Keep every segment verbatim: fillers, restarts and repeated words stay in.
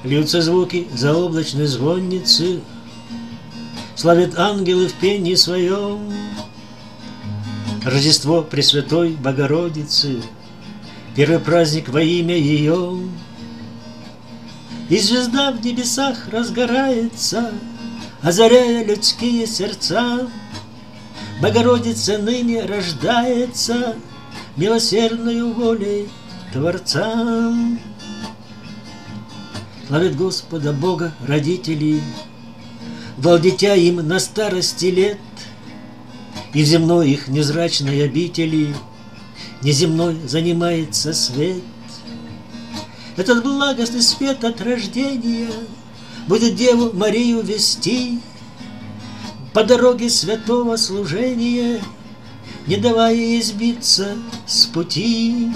Льются звуки заоблачной звонницы, славят ангелы в пении своем Рождество Пресвятой Богородицы, первый праздник во имя ее. И звезда в небесах разгорается, озаряя людские сердца. Богородица ныне рождается милосердною волей Творца. Славят Господа Бога родители, дал дитя им на старости лет, и в земной их незрачной обители неземной занимается свет. Этот благостный свет от рождения будет Деву Марию вести по дороге святого служения, не давая ей сбиться с пути.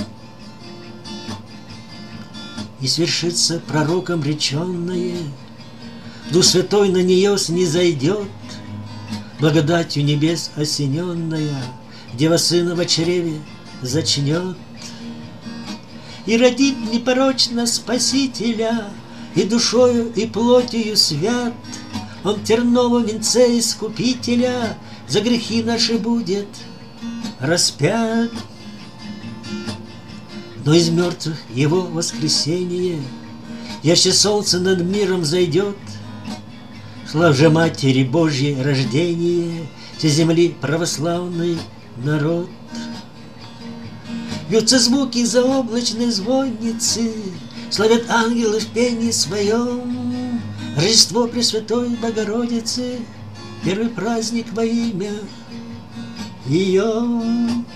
И свершится пророком реченное, Дух Святой на нее снизойдет, благодатью небес осененная Дева Сына во чреве зачнет. И родит непорочно Спасителя, и душою, и плотью свят. Он в терновом венце Искупителя за грехи наши будет распят. Но из мертвых его воскресение яще солнце над миром зайдет. Слав же Матери Божьей рождение, все земли православный народ. Бьются звуки заоблачной звонницы, славят ангелы в пении своем Рождество Пресвятой Богородицы, первый праздник во имя ее.